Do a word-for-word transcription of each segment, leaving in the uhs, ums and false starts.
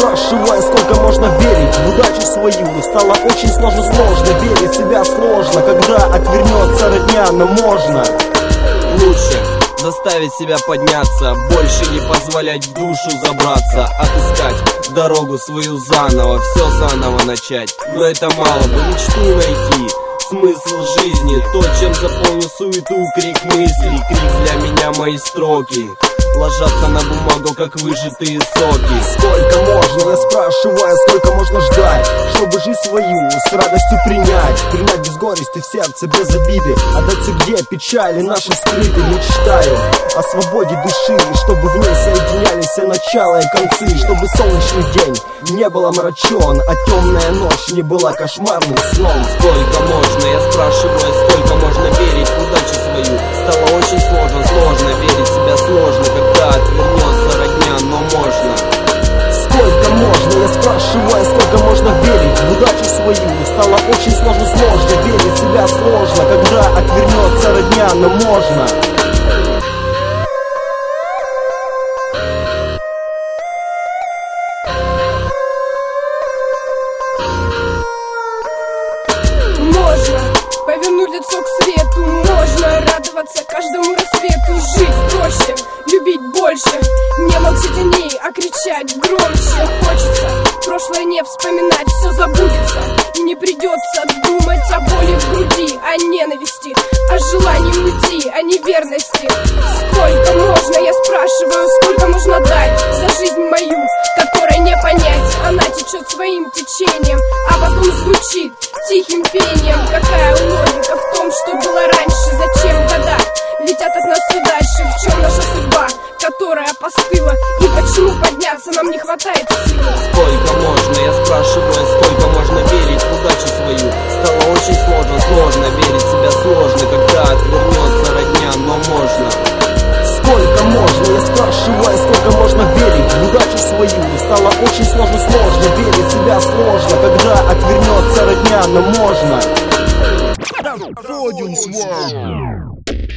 спрашиваю, сколько можно верить в удачу свою. Стало очень сложно, сложно верить в себя сложно, когда отвернется родня, но можно. Лучше заставить себя подняться, больше не позволять в душу забраться, отыскать дорогу свою заново, все заново начать. Но это мало бы мечту найти, смысл жизни, то, чем заполню суету, крик мыслей. Крик для меня мои строки ложатся на бумагу, как выжатые соки. Сколько можно, я спрашиваю, сколько можно ждать, чтобы жизнь свою с радостью принять. Принять без горести в сердце, без обиды, отдаться, где печали наши скрыты. Мечтаю о свободе души, чтобы в ней соединялись начало и концы, чтобы солнечный день не был омрачен, а темная ночь не была кошмарным сном. Сколько можно, я спрашиваю, сколько можно верить в удачу свою. Стало очень сложно, сложно верить в себя сложно, когда отвернется родня, но можно. Сколько можно, я спрашиваю, сколько можно верить в удачу свою. Стало очень сложно, сложно верить в себя сложно, когда отвернется родня, но можно. Можно повернуть лицо к свету, можно радоваться каждому рассвету, жить проще, любить больше, не молчать о ней, а кричать громче. Хочется прошлое не вспоминать, все забудется, и не придется думать о боли в груди, о ненависти, о желании уйти, о неверности. Сколько можно, я спрашиваю, сколько можно дать за жизнь мою, которой не понять. Она течет своим течением, а потом звучит тихим пением. Какая логика в том, что было раньше? Зачем года летят от нас все дальше? В чем наша судьба, которая постыла? И почему подняться нам не хватает силы? Сколько можно, я спрашиваю, сколько можно верить в удачу свою. Стало очень сложно, сложно верить в себя сложно, когда отвернется родня, но можно. Сколько можно, я спрашиваю, сколько можно верить в удачу свою. Стало очень сложно, сложно верить в себя сложно, когда отвернется родня, но можно. Podium Swarm.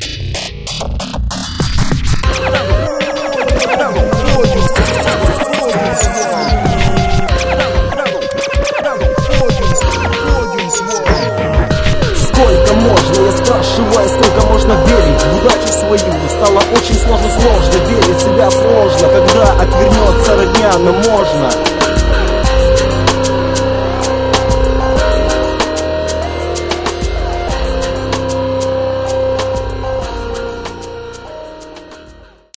Сколько можно, я спрашиваю, сколько можно верить в удачу свою. Стало очень сложно, сложно верить в себя сложно, когда отвернется родня, но можно.